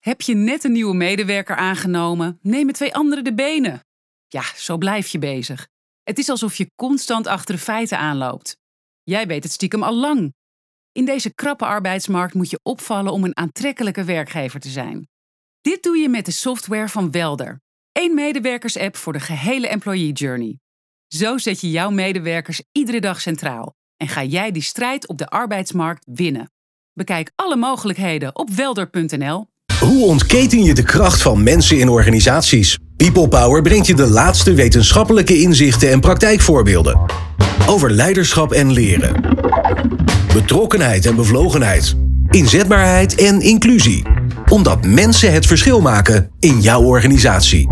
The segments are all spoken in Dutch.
Heb je net een nieuwe medewerker aangenomen? Nemen 2 anderen de benen. Ja, zo blijf je bezig. Het is alsof je constant achter de feiten aanloopt. Jij weet het stiekem al lang. In deze krappe arbeidsmarkt moet je opvallen om een aantrekkelijke werkgever te zijn. Dit doe je met de software van Welder. 1 medewerkers-app voor de gehele employee journey. Zo zet je jouw medewerkers iedere dag centraal. En ga jij die strijd op de arbeidsmarkt winnen. Bekijk alle mogelijkheden op welder.nl. Hoe ontketen je de kracht van mensen in organisaties? People Power brengt je de laatste wetenschappelijke inzichten en praktijkvoorbeelden. Over leiderschap en leren. Betrokkenheid en bevlogenheid. Inzetbaarheid en inclusie. Omdat mensen het verschil maken in jouw organisatie.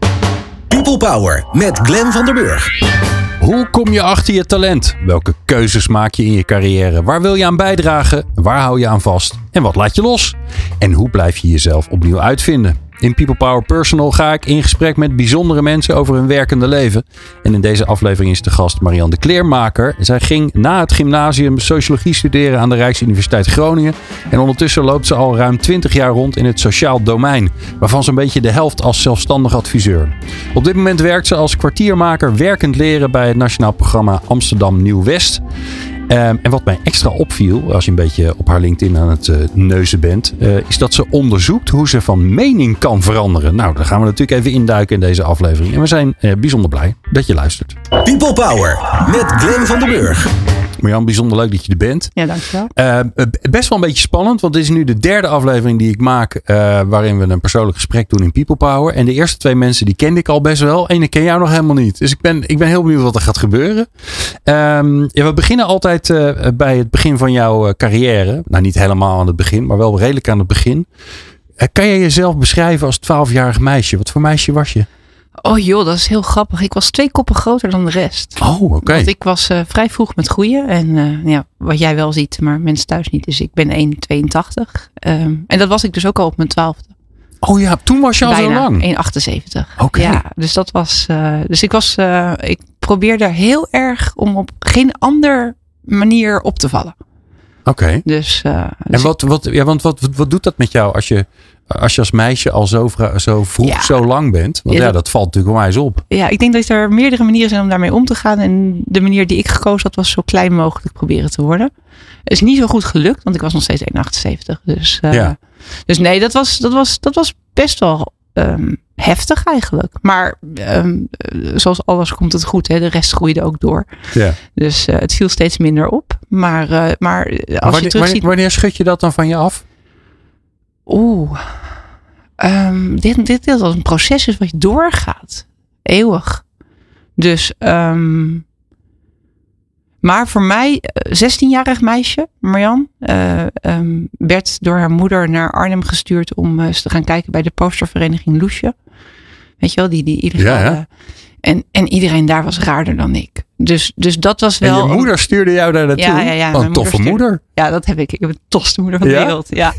People Power met Glenn van der Burg. Hoe kom je achter je talent? Welke keuzes maak je in je carrière? Waar wil je aan bijdragen? Waar hou je aan vast? En wat laat je los? En hoe blijf je jezelf opnieuw uitvinden? In People Power Personal ga ik in gesprek met bijzondere mensen over hun werkende leven. En in deze aflevering is de gast Marianne de Kleermaker. Zij ging na het gymnasium sociologie studeren aan de Rijksuniversiteit Groningen. En ondertussen loopt ze al ruim 20 jaar rond in het sociaal domein. Waarvan zo'n beetje de helft als zelfstandig adviseur. Op dit moment werkt ze als kwartiermaker werkend leren bij het nationaal programma Amsterdam Nieuw-West. En wat mij extra opviel, als je een beetje op haar LinkedIn aan het neuzen bent, is dat ze onderzoekt hoe ze van mening kan veranderen. Nou, daar gaan we natuurlijk even induiken in deze aflevering. En we zijn bijzonder blij dat je luistert. People Power met Glenn van der Burg. Marjan, bijzonder leuk dat je er bent. Ja, dankjewel. Best wel een beetje spannend, want dit is nu de 3e aflevering die ik maak waarin we een persoonlijk gesprek doen in People Power. En de eerste 2 mensen die kende ik al best wel. En ik ken jou nog helemaal niet. Dus ik ben heel benieuwd wat er gaat gebeuren. We beginnen altijd bij het begin van jouw carrière. Nou, niet helemaal aan het begin, maar wel redelijk aan het begin. Kan je jezelf beschrijven als 12-jarig meisje? Wat voor meisje was je? Oh joh, dat is heel grappig. Ik was 2 koppen groter dan de rest. Oh, oké. Want ik was vrij vroeg met groeien. En wat jij wel ziet, maar mensen thuis niet. Dus ik ben 1,82. En dat was ik dus ook al op mijn 12e. Oh ja, toen was je al zo lang? 1,78. Oké. Ja, dus dat was... ik probeerde heel erg om op geen andere manier op te vallen. Oké. Dus, en wat doet dat met jou als je als meisje al zo vroeg zo lang bent? Want dat valt natuurlijk onwijs op. Ja, ik denk dat er meerdere manieren zijn om daarmee om te gaan. En de manier die ik gekozen had was zo klein mogelijk proberen te worden. Het is niet zo goed gelukt, want ik was nog steeds 1,78. Dus nee, dat was best wel heftig eigenlijk. Maar zoals alles komt het goed. Hè? De rest groeide ook door. Ja. Dus het viel steeds minder op. Maar als je terugziet... Wanneer schud je dat dan van je af? Dit als een proces is wat je doorgaat. Eeuwig. Dus... maar voor mij, 16-jarig meisje, Marianne, werd door haar moeder naar Arnhem gestuurd om eens te gaan kijken bij de postervereniging Loesje. Weet je wel, die illegale. Ja. En iedereen daar was raarder dan ik. Dus dat was wel... En je moeder stuurde jou daar naartoe? Ja. Een toffe moeder. Ja, dat heb ik. Ik heb de tofste moeder van de wereld. Ja.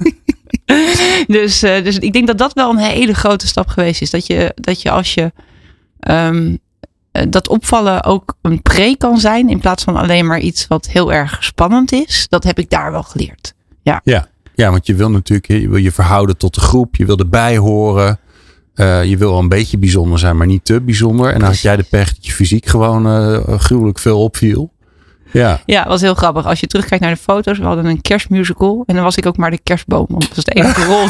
Dus ik denk dat wel een hele grote stap geweest is. Dat je als je... dat opvallen ook een pre kan zijn in plaats van alleen maar iets wat heel erg spannend is. Dat heb ik daar wel geleerd. Ja, want je wil natuurlijk je verhouden tot de groep. Je wil erbij horen. Je wil wel een beetje bijzonder zijn, maar niet te bijzonder. En dan had jij de pech dat je fysiek gewoon gruwelijk veel opviel. Ja, het was heel grappig. Als je terugkijkt naar de foto's. We hadden een kerstmusical. En dan was ik ook maar de kerstboom. Want dat was de enige rol.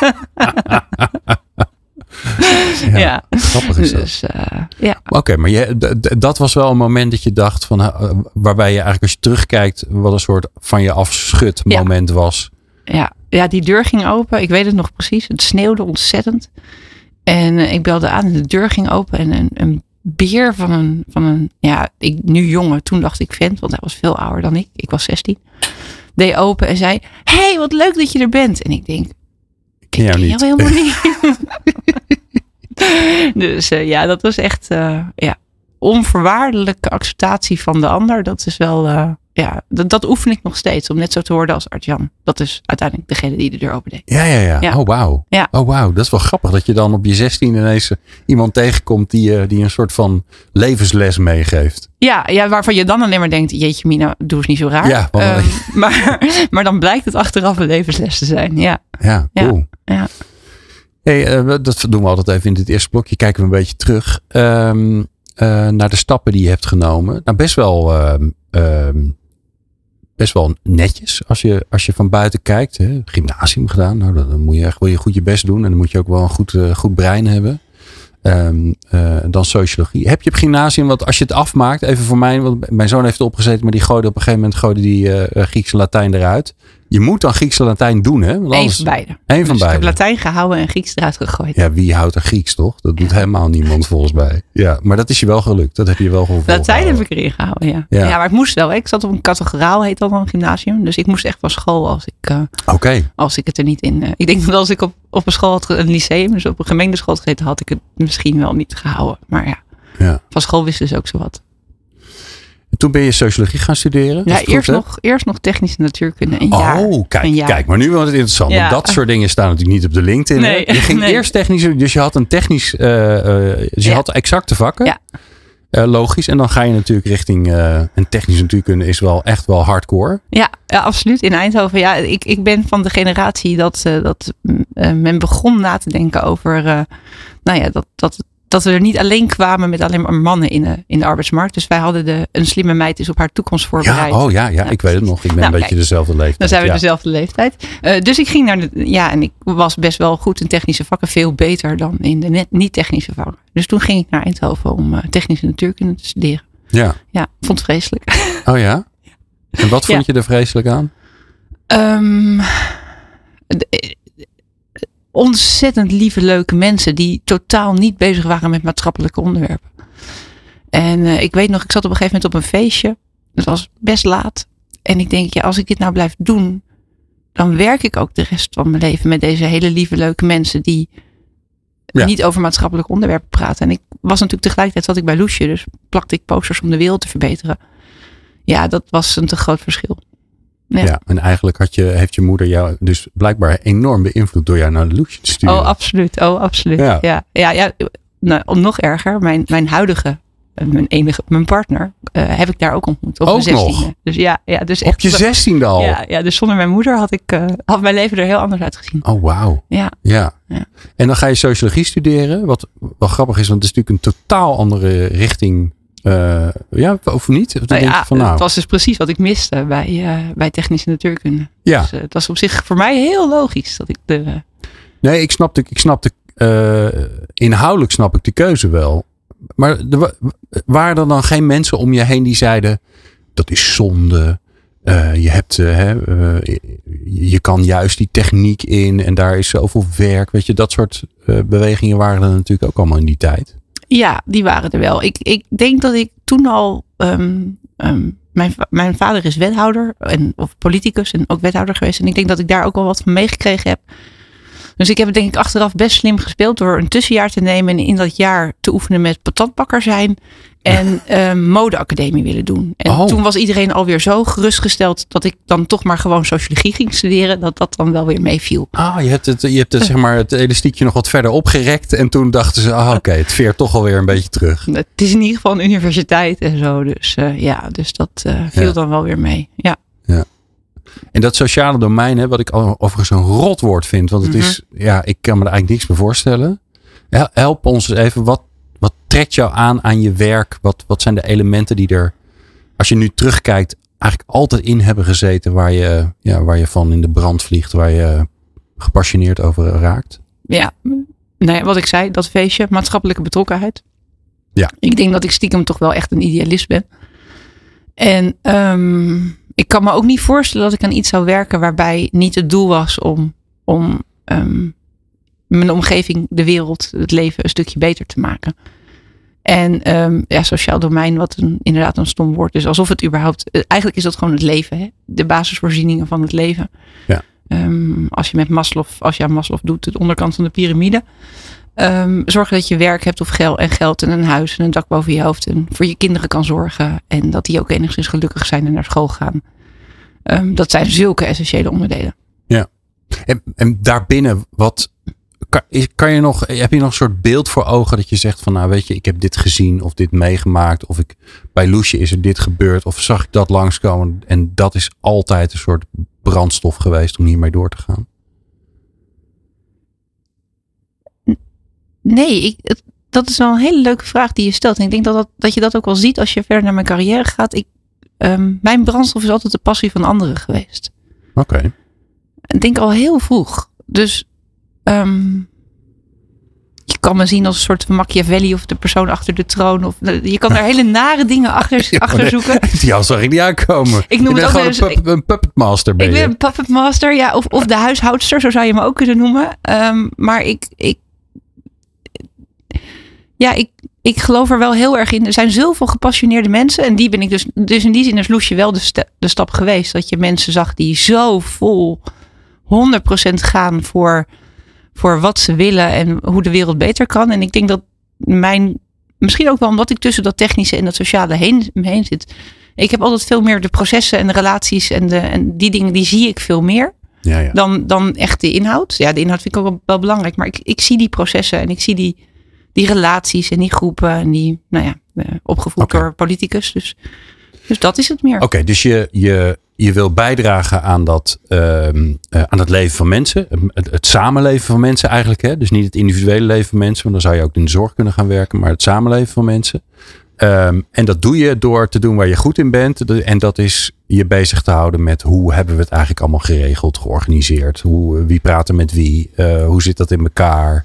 Ja, grappig is dat. Dus, Oké, maar dat was wel een moment dat je dacht van waarbij je eigenlijk als je terugkijkt wat een soort van je afschud moment was. Ja, die deur ging open. Ik weet het nog precies. Het sneeuwde ontzettend. En ik belde aan en de deur ging open en een beer van een nu jongen. Toen dacht ik vent, want hij was veel ouder dan ik. Ik was 16. Deed open en zei, hey, wat leuk dat je er bent. En ik denk, ik ken jou helemaal niet. Dus dat was echt onvoorwaardelijke acceptatie van de ander. Dat is wel, dat oefen ik nog steeds. Om net zo te worden als Art-Jan. Dat is uiteindelijk degene die de deur opendeed. Ja. Oh, wauw. Ja. Oh, wauw. Dat is wel grappig dat je dan op je 16 ineens iemand tegenkomt die een soort van levensles meegeeft. Ja, waarvan je dan alleen maar denkt, jeetje Mina, doe eens niet zo raar. Ja, maar dan blijkt het achteraf een levensles te zijn. Ja, cool. Ja. Hey, dat doen we altijd even in dit eerste blokje. Kijken we een beetje terug naar de stappen die je hebt genomen. Nou, best wel netjes als je van buiten kijkt. Hè. Gymnasium gedaan. Nou, dan moet je echt wel goed je best doen. En dan moet je ook wel een goed brein hebben. Dan sociologie. Heb je op gymnasium, want als je het afmaakt, even voor mij, want mijn zoon heeft het opgezeten, maar die gooide op een gegeven moment Grieks en Latijn eruit. Je moet dan Grieks en Latijn doen, hè? Eén van beide. Ik heb Latijn gehouden en Grieks eruit gegooid. Ja, wie houdt er Grieks, toch? Dat doet helemaal niemand volgens mij. Ja, maar dat is je wel gelukt. Dat heb je wel gevoeld. Latijn heb ik erin gehouden, ja. Ja, maar ik moest wel. Ik zat op een categoraal, heet dat dan, een gymnasium. Dus ik moest echt van school als ik het er niet in... ik denk dat als ik op een school had, een lyceum, dus op een gemeente school had gezeten, had ik het misschien wel niet gehouden. Maar ja. Van school wisten ze ook zo wat. Toen ben je sociologie gaan studeren? Ja, eerst nog technische natuurkunde. Kijk, maar nu wordt het interessant. Ja. Want dat soort dingen staan natuurlijk niet op de LinkedIn. Nee. Je ging eerst technische, dus je had een technisch, je had exacte vakken. Ja. Logisch. En dan ga je natuurlijk richting, en technische natuurkunde is wel echt wel hardcore. Ja, absoluut. In Eindhoven. Ja, ik ben van de generatie dat men begon na te denken over, dat we er niet alleen kwamen met alleen maar mannen in de arbeidsmarkt. Dus wij hadden een slimme meid is op haar toekomst voorbereid. Ja, ik weet het nog. Ik ben een beetje dezelfde leeftijd. Dan zijn we dezelfde leeftijd. Dus ik ging en ik was best wel goed in technische vakken. Veel beter dan in de niet-technische vakken. Dus toen ging ik naar Eindhoven om technische natuurkunde te studeren. Ja. Ja, vond het vreselijk. Oh ja? En wat vond je er vreselijk aan? Ontzettend lieve, leuke mensen die totaal niet bezig waren met maatschappelijke onderwerpen. En ik weet nog, ik zat op een gegeven moment op een feestje. Het was best laat. En ik denk, als ik dit nou blijf doen, dan werk ik ook de rest van mijn leven met deze hele lieve, leuke mensen die niet over maatschappelijke onderwerpen praten. En ik was natuurlijk tegelijkertijd zat ik bij Loesje, dus plakte ik posters om de wereld te verbeteren. Ja, dat was een te groot verschil. Ja, en eigenlijk heeft je moeder jou dus blijkbaar enorm beïnvloed door jou naar de Loesje te sturen. Oh, absoluut. Ja. Nou, nog erger, mijn huidige, mijn partner, heb ik daar ook ontmoet. Op mijn 16e. Dus dus echt. Op je 16e al? Ja, dus zonder mijn moeder had mijn leven er heel anders uitgezien. Oh, wauw. Ja. En dan ga je sociologie studeren, wat wel grappig is, want het is natuurlijk een totaal andere richting. Of niet? Het was dus precies wat ik miste bij technische natuurkunde. Ja. Dus het was op zich voor mij heel logisch dat ik de... Nee, ik snapte inhoudelijk snap ik de keuze wel. Maar waren er dan geen mensen om je heen die zeiden, dat is zonde. Je kan juist die techniek in en daar is zoveel werk. Weet je, dat soort bewegingen waren er natuurlijk ook allemaal in die tijd. Ja, die waren er wel. Ik denk dat ik toen al... Mijn vader is wethouder of politicus en ook wethouder geweest. En ik denk dat ik daar ook wel wat van meegekregen heb. Dus ik heb het denk ik achteraf best slim gespeeld door een tussenjaar te nemen. En in dat jaar te oefenen met patatbakker zijn. En modeacademie willen doen. En toen was iedereen alweer zo gerustgesteld dat ik dan toch maar gewoon sociologie ging studeren. Dat dan wel weer meeviel. Je hebt het, zeg maar, het elastiekje nog wat verder opgerekt. En toen dachten ze, oké, het veert toch alweer een beetje terug. Het is in ieder geval een universiteit en zo. Dus dat viel dan wel weer mee. Ja. En dat sociale domein, wat ik overigens een rotwoord vind. Want het is, ik kan me er eigenlijk niks bij voorstellen. Help ons eens even, wat trekt jou aan je werk? Wat zijn de elementen die er, als je nu terugkijkt, eigenlijk altijd in hebben gezeten waar je van in de brand vliegt, waar je gepassioneerd over raakt? Ja, wat ik zei, dat feestje, maatschappelijke betrokkenheid. Ja. Ik denk dat ik stiekem toch wel echt een idealist ben. En ik kan me ook niet voorstellen dat ik aan iets zou werken waarbij niet het doel was om mijn omgeving, de wereld, het leven een stukje beter te maken. En sociaal domein, wat inderdaad een stom woord is. Alsof het überhaupt... Eigenlijk is dat gewoon het leven. Hè? De basisvoorzieningen van het leven. Ja. Als je aan Maslow doet, de onderkant van de piramide. Zorg dat je werk hebt of geld en een huis en een dak boven je hoofd. En voor je kinderen kan zorgen. En dat die ook enigszins gelukkig zijn en naar school gaan. Dat zijn zulke essentiële onderdelen. Ja. En daarbinnen, heb je nog een soort beeld voor ogen dat je zegt van, nou weet je, ik heb dit gezien of dit meegemaakt. Of bij Loesje is er dit gebeurd. Of zag ik dat langskomen. En dat is altijd een soort brandstof geweest om hiermee door te gaan. Nee, dat is wel een hele leuke vraag die je stelt. En ik denk dat je dat ook wel ziet als je verder naar mijn carrière gaat. Mijn brandstof is altijd de passie van anderen geweest. Oké. Ik denk al heel vroeg. Dus je kan me zien als een soort van Machiavelli of de persoon achter de troon. Of je kan daar hele nare dingen achter zoeken. Ja, zag ik niet aankomen. Ik noem het ook gewoon een puppetmaster. Ik ben een puppetmaster, ja, of de huishoudster, zo zou je me ook kunnen noemen. Maar ik geloof er wel heel erg in. Er zijn zoveel gepassioneerde mensen. En die ben ik dus in die zin is Loesje wel de stap geweest. Dat je mensen zag die zo vol 100% gaan voor wat ze willen en hoe de wereld beter kan. En ik denk dat misschien ook wel omdat ik tussen dat technische en dat sociale heen zit. Ik heb altijd veel meer de processen en de relaties en die dingen, die zie ik veel meer. Ja. Dan echt de inhoud. Ja, de inhoud vind ik ook wel belangrijk. Maar ik zie die processen en ik zie die relaties en die groepen. En die, opgevoed door politicus. Dus dat is het meer. Oké, dus je wil bijdragen aan aan het leven van mensen. Het samenleven van mensen eigenlijk. Hè? Dus niet het individuele leven van mensen. Want dan zou je ook in de zorg kunnen gaan werken. Maar het samenleven van mensen. En dat doe je door te doen waar je goed in bent. En dat is je bezig te houden met hoe hebben we het eigenlijk allemaal geregeld, georganiseerd. Wie praat er met wie? Hoe zit dat in elkaar?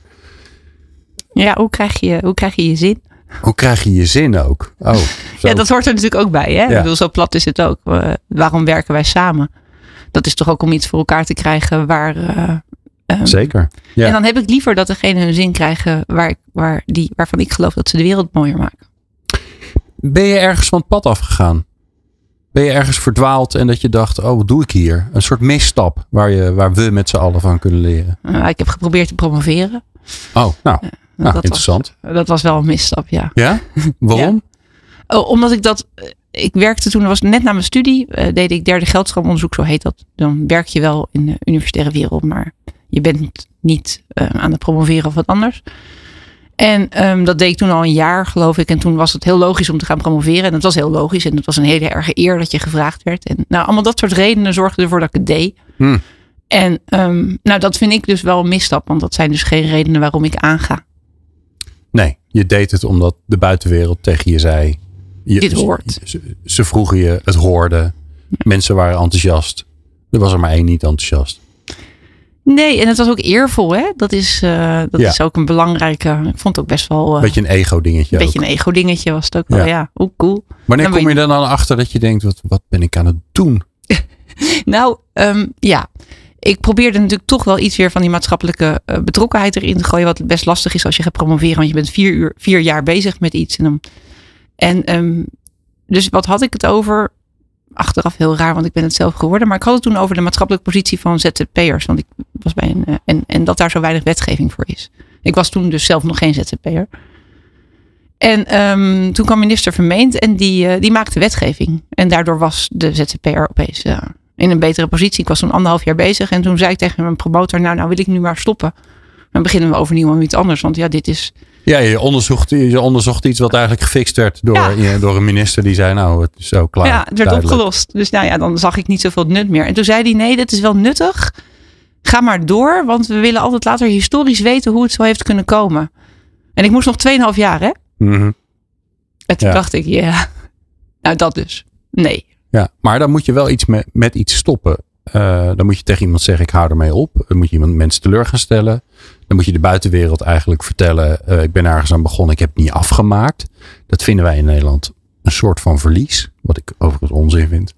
Ja, hoe krijg je je zin? Hoe krijg je je zin ook? Oh, zo. Ja, dat hoort er natuurlijk ook bij. Hè? Ja. Ik bedoel, zo plat is het ook. Waarom werken wij samen? Dat is toch ook om iets voor elkaar te krijgen waar... Zeker. Ja. En dan heb ik liever dat degene hun zin krijgen waarvan ik geloof dat ze de wereld mooier maken. Ben je ergens van het pad afgegaan? Ben je ergens verdwaald en dat je dacht, oh, wat doe ik hier? Een soort misstap waar we met z'n allen van kunnen leren. Ik heb geprobeerd te promoveren. Oh, interessant. Dat was wel een misstap, ja. Ja? Waarom? Ja. Omdat ik werkte toen, was net na mijn studie, deed ik derde geldstroomonderzoek, zo heet dat. Dan werk je wel in de universitaire wereld, maar je bent niet aan het promoveren of wat anders. En dat deed ik toen al een jaar, geloof ik. En toen was het heel logisch om te gaan promoveren. En dat was heel logisch. En het was een hele erge eer dat je gevraagd werd. En allemaal dat soort redenen zorgden ervoor dat ik het deed. En dat vind ik dus wel een misstap. Want dat zijn dus geen redenen waarom ik aanga. Nee, je deed het omdat de buitenwereld tegen je zei. Dit hoort. Ze vroegen je, het hoorde. Ja. Mensen waren enthousiast. Er was er maar één niet enthousiast. Nee, en het was ook eervol, hè? Dat is ook een belangrijke. Ik vond het ook best wel. Beetje een ego-dingetje. Een beetje een ego-dingetje was het ook wel. Ja, hoe cool. Wanneer kom je dan achter dat je denkt: wat ben ik aan het doen? Ik probeerde natuurlijk toch wel iets weer van die maatschappelijke betrokkenheid erin te gooien. Wat best lastig is als je gaat promoveren, want je bent 4 jaar bezig met iets. Dus wat had ik het over? Achteraf heel raar, want ik ben het zelf geworden. Maar ik had het toen over de maatschappelijke positie van ZZP'ers. Want ik was bij en dat daar zo weinig wetgeving voor is. Ik was toen dus zelf nog geen ZZP'er. En toen kwam minister Vermeend en die maakte wetgeving. En daardoor was de ZZP'er opeens in een betere positie. Ik was toen 1,5 jaar bezig. En toen zei ik tegen mijn promotor, nou wil ik nu maar stoppen. Dan beginnen we overnieuw aan iets anders. Want ja, dit is... Ja, je onderzocht iets wat eigenlijk gefixt werd door een minister die zei, nou, het is zo klaar. Ja, het werd opgelost. Dus dan zag ik niet zoveel nut meer. En toen zei hij, nee, dit is wel nuttig. Ga maar door, want we willen altijd later historisch weten hoe het zo heeft kunnen komen. En ik moest nog 2,5 jaar, hè? Mm-hmm. En toen dacht ik, nou dat dus. Nee. Ja, maar dan moet je wel iets met iets stoppen. Dan moet je tegen iemand zeggen, ik hou ermee op. Dan moet je mensen teleur gaan stellen. Dan moet je de buitenwereld eigenlijk vertellen, ik ben ergens aan begonnen, ik heb het niet afgemaakt. Dat vinden wij in Nederland een soort van verlies. Wat ik overigens onzin vind.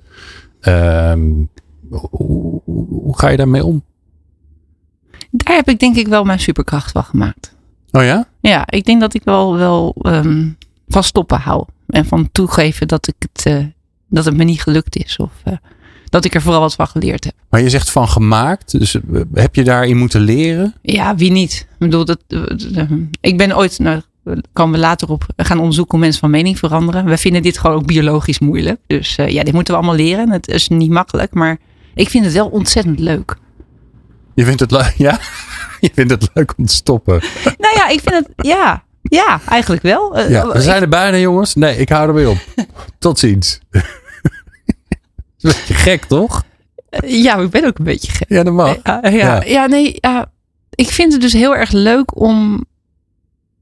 Hoe ga je daarmee om? Daar heb ik denk ik wel mijn superkracht van gemaakt. Oh ja? Ja, ik denk dat ik wel van stoppen hou. En van toegeven dat het me niet gelukt is. Of dat ik er vooral wat van geleerd heb. Maar je zegt van gemaakt. Dus heb je daarin moeten leren? Ja, wie niet? Ik bedoel, ik ben ooit, komen we later op, gaan onderzoeken hoe mensen van mening veranderen. We vinden dit gewoon ook biologisch moeilijk. Dus dit moeten we allemaal leren. Het is niet makkelijk, maar ik vind het wel ontzettend leuk. Je vindt het leuk? Ja? Je vindt het leuk om te stoppen? Nou ja, ik vind het, ja, eigenlijk wel. We zijn er bijna, jongens. Nee, ik hou ermee op. Tot ziens. Dat is een beetje gek, toch? Ja, ik ben ook een beetje gek. Ja, dat mag. Ik vind het dus heel erg leuk om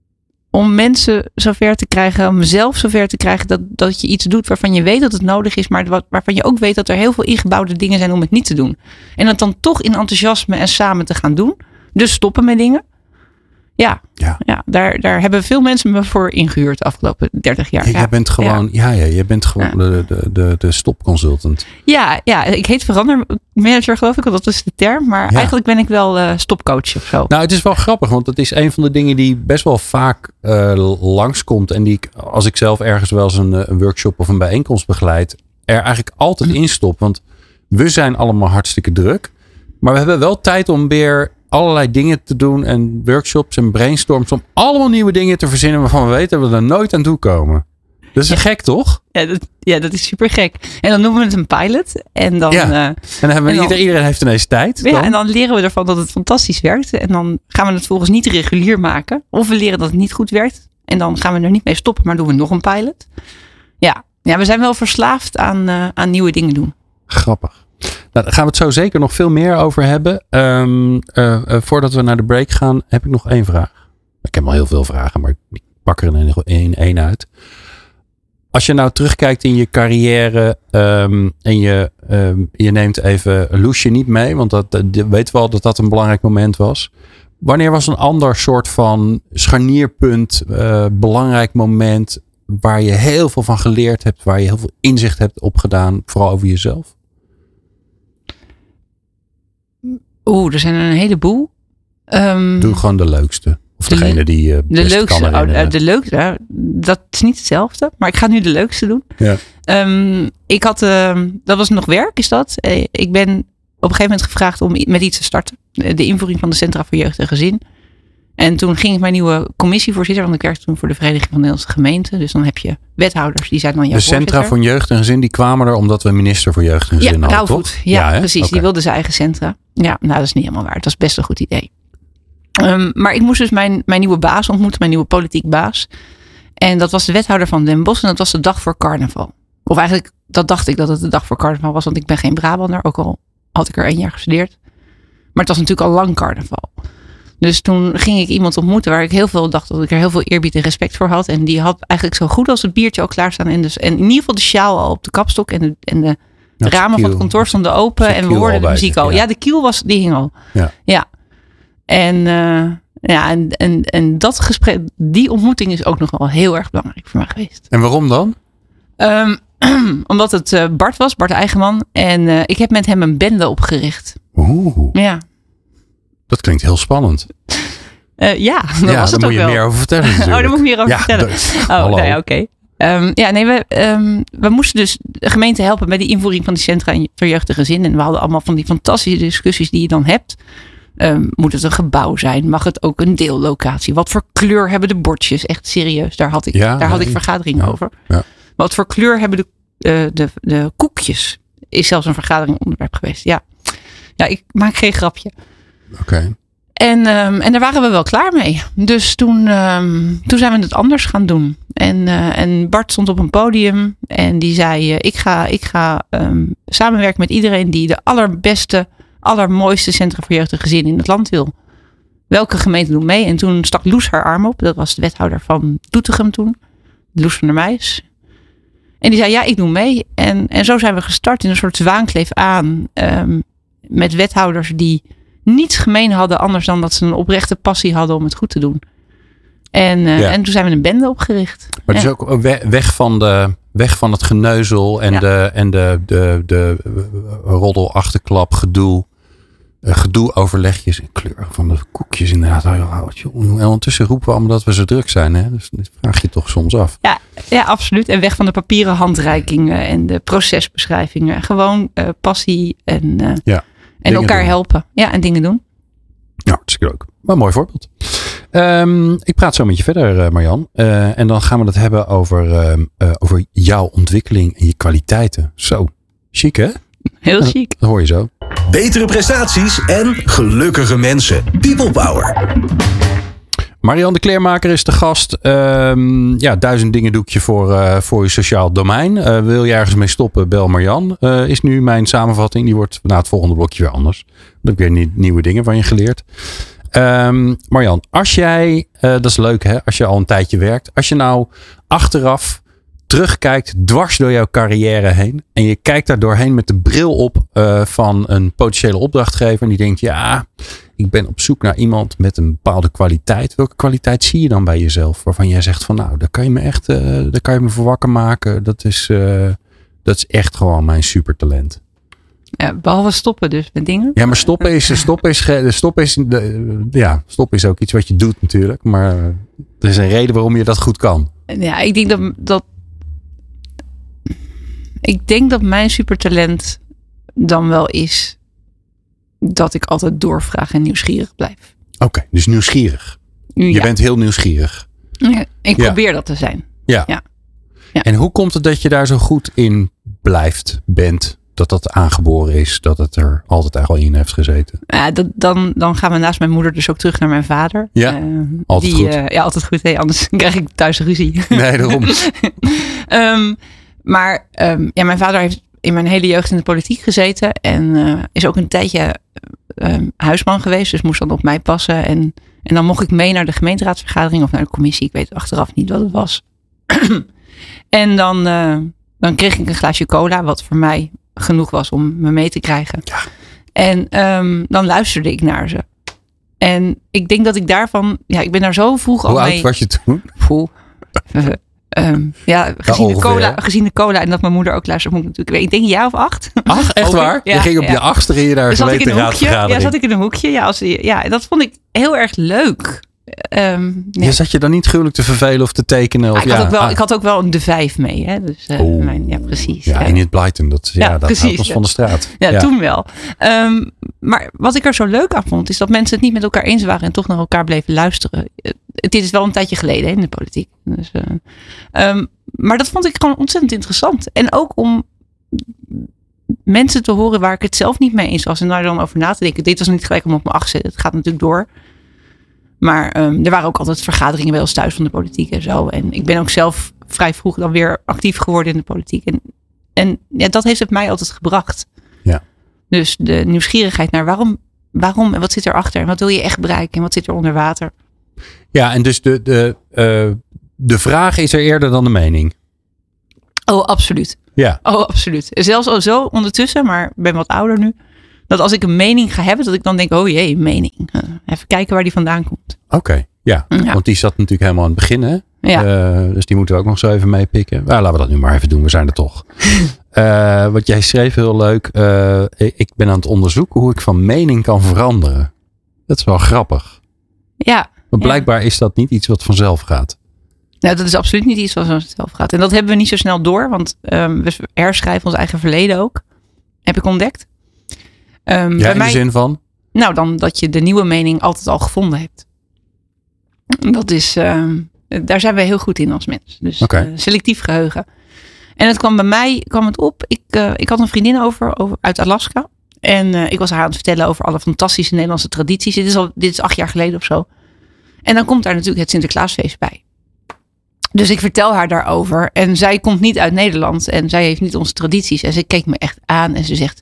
om mensen zover te krijgen, om mezelf zover te krijgen dat je iets doet waarvan je weet dat het nodig is, maar waarvan je ook weet dat er heel veel ingebouwde dingen zijn om het niet te doen. En dat dan toch in enthousiasme en samen te gaan doen. Dus stoppen met dingen. Ja. Daar hebben veel mensen me voor ingehuurd de afgelopen 30 jaar. Jij bent gewoon, jij bent gewoon de stopconsultant. Ja, ik heet verandermanager geloof ik, want dat is de term. Maar eigenlijk ben ik wel stopcoach of zo. Nou, het is wel grappig, want het is een van de dingen die best wel vaak langskomt. En die ik, als ik zelf ergens wel eens een workshop of een bijeenkomst begeleid, er eigenlijk altijd in stop. Want we zijn allemaal hartstikke druk. Maar we hebben wel tijd om weer allerlei dingen te doen en workshops en brainstorms om allemaal nieuwe dingen te verzinnen waarvan we weten dat we er nooit aan toe komen. Dat is gek, toch? Ja, dat is super gek. En dan noemen we het een pilot. En dan, en dan hebben we iedereen heeft ineens tijd. Ja, en dan leren we ervan dat het fantastisch werkt. En dan gaan we het volgens niet regulier maken. Of we leren dat het niet goed werkt. En dan gaan we er niet mee stoppen, maar doen we nog een pilot. Ja, we zijn wel verslaafd aan nieuwe dingen doen. Grappig. Nou, daar gaan we het zo zeker nog veel meer over hebben. Voordat we naar de break gaan, heb ik nog 1 vraag. Ik heb al heel veel vragen, maar ik pak er in één uit. Als je nou terugkijkt in je carrière en je neemt even Loesje niet mee, want weten we al dat een belangrijk moment was. Wanneer was een ander soort van scharnierpunt, belangrijk moment waar je heel veel van geleerd hebt, waar je heel veel inzicht hebt opgedaan, vooral over jezelf? Er zijn er een heleboel. Doe gewoon de leukste. Of degene die je de leukste. De leukste, dat is niet hetzelfde. Maar ik ga nu de leukste doen. Ja. Ik had, dat was nog werk, is dat. Ik ben op een gegeven moment gevraagd om met iets te starten. De invoering van de Centra voor Jeugd en Gezin. En toen ging ik mijn nieuwe commissievoorzitter, want ik werkte toen voor de Vereniging van Nederlandse Gemeenten. Dus dan heb je wethouders, die zijn dan jouw voorzitter. De Centra voor Jeugd en Gezin, die kwamen er omdat we minister voor Jeugd en Gezin hadden, toch? Ja, precies. Okay. Die wilde zijn eigen centra. Ja, nou dat is niet helemaal waar. Dat is best een goed idee. Maar ik moest dus mijn nieuwe baas ontmoeten, mijn nieuwe politiek baas. En dat was de wethouder van Den Bosch en dat was de dag voor carnaval. Of eigenlijk, dat dacht ik dat het de dag voor carnaval was, want ik ben geen Brabander, ook al had ik er 1 jaar gestudeerd. Maar het was natuurlijk al lang carnaval. Dus toen ging ik iemand ontmoeten waar ik heel veel dacht dat ik er heel veel eerbied en respect voor had. En die had eigenlijk zo goed als het biertje al klaarstaan. En in ieder geval de sjaal al op de kapstok. En de ramen van het kantoor stonden open. En we hoorden de muziek al. Ja, de kiel die hing al. Ja. En dat gesprek, die ontmoeting is ook nog wel heel erg belangrijk voor mij geweest. En waarom dan? Omdat het Bart Eigenman. En ik heb met hem een bende opgericht. Oeh. Ja. Dat klinkt heel spannend. Was het daar ook moet je wel. meer over vertellen natuurlijk. Daar moet ik meer over vertellen. Oké. We moesten dus de gemeente helpen bij die invoering van die Centra voor Jeugd en Gezin. En we hadden allemaal van die fantastische discussies die je dan hebt. Moet het een gebouw zijn? Mag het ook een deellocatie? Wat voor kleur hebben de bordjes? Echt serieus, daar had ik vergaderingen over. Ja. Wat voor kleur hebben de koekjes? Is zelfs een vergadering onderwerp geweest. Ja, ik maak geen grapje. Oké. En daar waren we wel klaar mee. Dus toen zijn we het anders gaan doen. En Bart stond op een podium en die zei: ik ga samenwerken met iedereen die de allerbeste, allermooiste Centra voor Jeugd en Gezin in het land wil. Welke gemeente doet mee? En toen stak Loes haar arm op. Dat was de wethouder van Doetinchem toen. Loes van der Meijs. En die zei: ja, ik doe mee. En zo zijn we gestart in een soort zwaankleef aan. Met wethouders die niets gemeen hadden anders dan dat ze een oprechte passie hadden om het goed te doen. En toen zijn we een bende opgericht. Maar dus ook weg van het geneuzel en de roddelachterklap gedoe overlegjes en kleur van de koekjes inderdaad. En ondertussen roepen we allemaal dat we zo druk zijn. Hè? Dus dat vraag je toch soms af. Ja, absoluut. En weg van de papieren handreikingen en de procesbeschrijvingen. Gewoon passie en elkaar doen. Helpen. Ja, en dingen doen. Ja, hartstikke leuk. Maar een mooi voorbeeld. Ik praat zo met je verder, Marjan. En dan gaan we het hebben over jouw ontwikkeling en je kwaliteiten. Zo, chic hè? Heel chic. Dat hoor je zo. Betere prestaties en gelukkige mensen. People Power. Marjan de Kleermaker is de gast. 1000 dingen doekje voor je sociaal domein. Wil je ergens mee stoppen, bel Marjan. Is nu mijn samenvatting. Die wordt na het volgende blokje weer anders. Dan heb ik weer nieuwe dingen van je geleerd. Marjan, als jij, dat is leuk hè, als je al een tijdje werkt. Als je nou achteraf terugkijkt, dwars door jouw carrière heen. En je kijkt daar doorheen met de bril op van een potentiële opdrachtgever. En die denkt, ja, ik ben op zoek naar iemand met een bepaalde kwaliteit. Welke kwaliteit zie je dan bij jezelf? Waarvan jij zegt van, nou, daar kan je me echt, daar kan je me voor wakker maken. Dat is echt gewoon mijn supertalent. Ja, behalve stoppen dus met dingen. Ja, maar stoppen is ook iets wat je doet natuurlijk. Maar er is een reden waarom je dat goed kan. Ja, ik denk dat mijn supertalent dan wel is dat ik altijd doorvraag en nieuwsgierig blijf. Oké, dus nieuwsgierig. Je bent heel nieuwsgierig. Ja, ik probeer dat te zijn. Ja. En hoe komt het dat je daar zo goed in bent? Dat aangeboren is, dat het er altijd al in heeft gezeten? Ja, dan gaan we naast mijn moeder dus ook terug naar mijn vader. Ja, altijd goed. Ja, altijd goed. Hey, anders krijg ik thuis ruzie. Nee, daarom. Mijn vader heeft in mijn hele jeugd in de politiek gezeten. En is ook een tijdje huisman geweest. Dus moest dan op mij passen. En dan mocht ik mee naar de gemeenteraadsvergadering of naar de commissie. Ik weet achteraf niet wat het was. En dan kreeg ik een glaasje cola. Wat voor mij genoeg was om me mee te krijgen. Ja. En dan luisterde ik naar ze. En ik denk dat ik daarvan... Ja, ik ben daar zo vroeg al mee... Hoe oud was je toen? Gezien de cola en dat mijn moeder ook luistert, moet ik natuurlijk... Ik denk een jaar of 8. 8? Echt waar? Ja, je ging op je 8e ging je naar een gemeenteraadsvergadering. Ja, zat ik in een hoekje. Dat vond ik heel erg leuk. Zat je dan niet gruwelijk te vervelen of te tekenen? Ik had ook wel de 5 mee. Hè? Dus, precies. Ja, in het Blyton. Dat houdt ons van de straat. Ja, toen wel. Maar wat ik er zo leuk aan vond, is dat mensen het niet met elkaar eens waren en toch naar elkaar bleven luisteren. Dit is wel een tijdje geleden in de politiek. Dus, maar dat vond ik gewoon ontzettend interessant. En ook om mensen te horen waar ik het zelf niet mee eens was. En daar dan over na te denken. Dit was niet gelijk om op mijn 8 zetten. Het gaat natuurlijk door. Maar er waren ook altijd vergaderingen bij ons thuis van de politiek en zo. En ik ben ook zelf vrij vroeg dan weer actief geworden in de politiek. En dat heeft het mij altijd gebracht. Ja. Dus de nieuwsgierigheid naar waarom en wat zit erachter? En wat wil je echt bereiken? En wat zit er onder water? Ja, en dus de vraag is er eerder dan de mening. Oh, absoluut. Ja. Oh, absoluut. Zelfs al zo ondertussen, maar ik ben wat ouder nu. Dat als ik een mening ga hebben, dat ik dan denk, oh jee, mening. Even kijken waar die vandaan komt. Oké, ja. Want die zat natuurlijk helemaal aan het begin, hè? Ja. Dus die moeten we ook nog zo even meepikken. Laten we dat nu maar even doen, we zijn er toch. Wat jij schreef heel leuk. Ik ben aan het onderzoeken hoe ik van mening kan veranderen. Dat is wel grappig. Ja. Maar blijkbaar is dat niet iets wat vanzelf gaat. Nou, dat is absoluut niet iets wat vanzelf gaat. En dat hebben we niet zo snel door, want we herschrijven ons eigen verleden ook. Heb ik ontdekt. In de zin van? Nou, dan dat je de nieuwe mening altijd al gevonden hebt. Dat is, daar zijn we heel goed in als mens. Dus selectief geheugen. En het kwam bij mij op. Ik had een vriendin over uit Alaska. En ik was haar aan het vertellen over alle fantastische Nederlandse tradities. Dit is 8 jaar geleden of zo. En dan komt daar natuurlijk het Sinterklaasfeest bij. Dus ik vertel haar daarover. En zij komt niet uit Nederland. En zij heeft niet onze tradities. En ze keek me echt aan en ze zegt...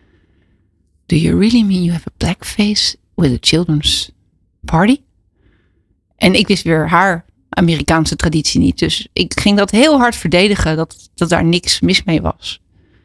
Do you really mean you have a blackface with a children's party? En ik wist weer haar Amerikaanse traditie niet. Dus ik ging dat heel hard verdedigen. Dat daar niks mis mee was.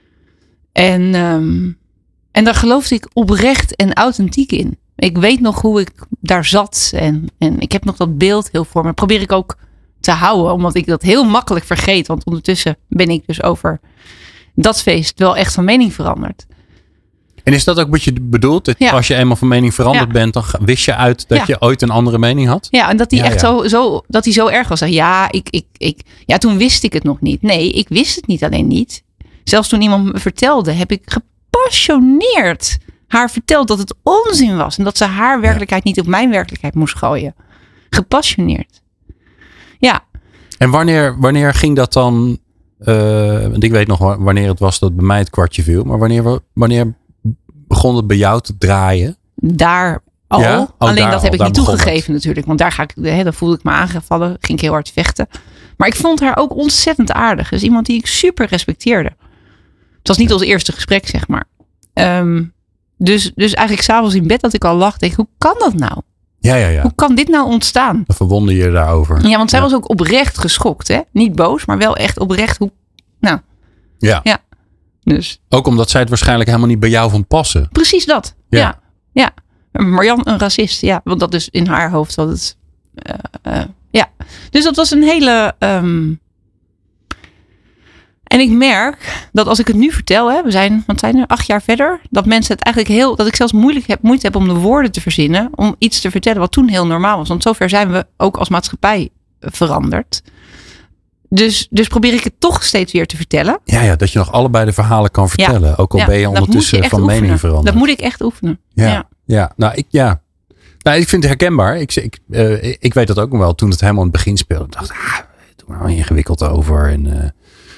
En daar geloofde ik oprecht en authentiek in. Ik weet nog hoe ik daar zat. En ik heb nog dat beeld heel voor me. Probeer ik ook te houden. Omdat ik dat heel makkelijk vergeet. Want ondertussen ben ik dus over dat feest wel echt van mening veranderd. En is dat ook wat je bedoelt? Dat als je eenmaal van mening veranderd bent, dan wist je uit dat je ooit een andere mening had? Ja, en dat hij echt dat hij zo erg was. Toen wist ik het nog niet. Nee, ik wist het niet alleen niet. Zelfs toen iemand me vertelde, heb ik gepassioneerd haar verteld dat het onzin was. En dat ze haar werkelijkheid niet op mijn werkelijkheid moest gooien. Gepassioneerd. Ja. En wanneer ging dat dan? Want ik weet nog wanneer het was dat bij mij het kwartje viel. Maar wanneer begon het bij jou te draaien? Daar al. Alleen dat heb ik niet toegegeven natuurlijk. Want daar voelde ik me aangevallen. Ging ik heel hard vechten. Maar ik vond haar ook ontzettend aardig. Dus iemand die ik super respecteerde. Het was niet ons eerste gesprek, zeg maar. Dus eigenlijk 's avonds in bed dat ik al lag. Denk, hoe kan dat nou? Ja. Hoe kan dit nou ontstaan? Dan verwonder je daarover. Ja, want zij was ook oprecht geschokt. Hè? Niet boos, maar wel echt oprecht. Ja. Dus. Ook omdat zij het waarschijnlijk helemaal niet bij jou vond passen. Precies dat. Ja. Marjan een racist. Ja, want dat dus in haar hoofd was het. Dus dat was een hele. En ik merk dat als ik het nu vertel, hè, we zijn 8 jaar verder, dat mensen het eigenlijk dat ik zelfs moeite heb om de woorden te verzinnen, om iets te vertellen wat toen heel normaal was. Want zover zijn we ook als maatschappij veranderd. Dus probeer ik het toch steeds weer te vertellen. Ja, dat je nog allebei de verhalen kan vertellen. Ook al ben je ondertussen van mening veranderd. Dat moet ik echt oefenen. Ja. Nou, ik vind het herkenbaar. Ik weet dat ook nog wel. Toen het helemaal in het begin speelde. Ik dacht, doe maar ingewikkeld over. En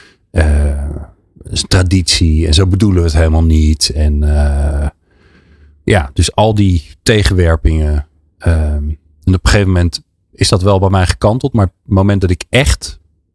is traditie. En zo bedoelen we het helemaal niet. En dus al die tegenwerpingen. En op een gegeven moment is dat wel bij mij gekanteld. Maar op het moment dat ik echt